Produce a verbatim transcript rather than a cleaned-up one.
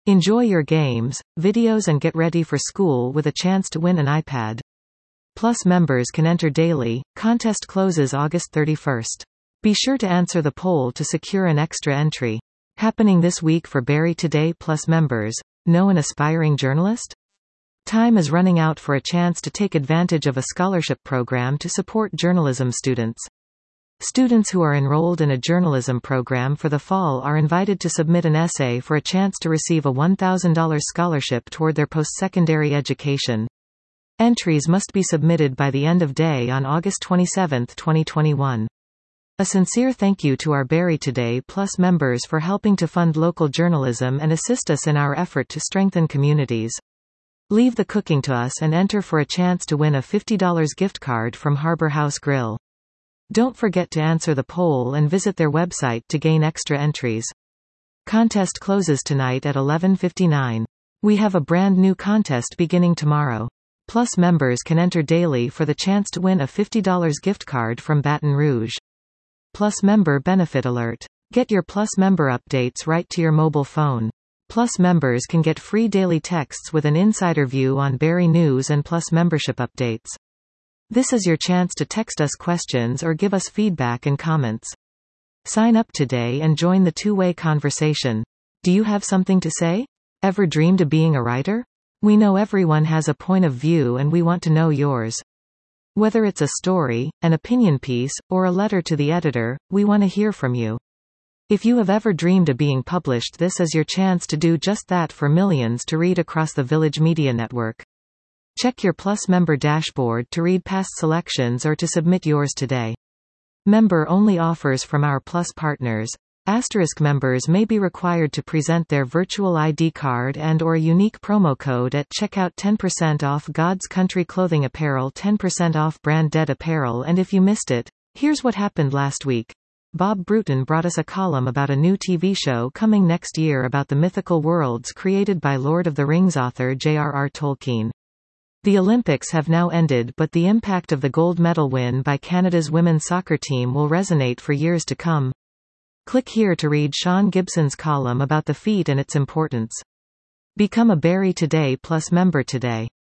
Enjoy your games, videos and get ready for school with a chance to win an iPad. Plus members can enter daily. Contest closes August thirty-first. Be sure to answer the poll to secure an extra entry. Happening this week for Barry Today Plus members. Know an aspiring journalist? Time is running out for a chance to take advantage of a scholarship program to support journalism students. Students who are enrolled in a journalism program for the fall are invited to submit an essay for a chance to receive a one thousand dollars scholarship toward their post-secondary education. Entries must be submitted by the end of day on August twenty-seventh, twenty twenty-one. A sincere thank you to our Barry Today Plus members for helping to fund local journalism and assist us in our effort to strengthen communities. Leave the cooking to us and enter for a chance to win a fifty dollars gift card from Harbor House Grill. Don't forget to answer the poll and visit their website to gain extra entries. Contest closes tonight at eleven fifty-nine. We have a brand new contest beginning tomorrow. Plus members can enter daily for the chance to win a fifty dollars gift card from Baton Rouge. Plus member benefit alert. Get your Plus member updates right to your mobile phone. Plus members can get free daily texts with an insider view on Barry News and Plus membership updates. This is your chance to text us questions or give us feedback and comments. Sign up today and join the two-way conversation. Do you have something to say? Ever dreamed of being a writer? We know everyone has a point of view and we want to know yours. Whether it's a story, an opinion piece, or a letter to the editor, we want to hear from you. If you have ever dreamed of being published, this is your chance to do just that for millions to read across the Village Media Network. Check your Plus member dashboard to read past selections or to submit yours today. Member-only offers from our Plus partners. Asterisk members may be required to present their virtual I D card and or a unique promo code at checkout. Ten percent off God's Country Clothing Apparel, ten percent off Brand Dead Apparel. And if you missed it, here's what happened last week. Bob Bruton brought us a column about a new T V show coming next year about the mythical worlds created by Lord of the Rings author J R R Tolkien. The Olympics have now ended, but the impact of the gold medal win by Canada's women's soccer team will resonate for years to come. Click here to read Sean Gibson's column about the feat and its importance. Become a Barry Today Plus member today.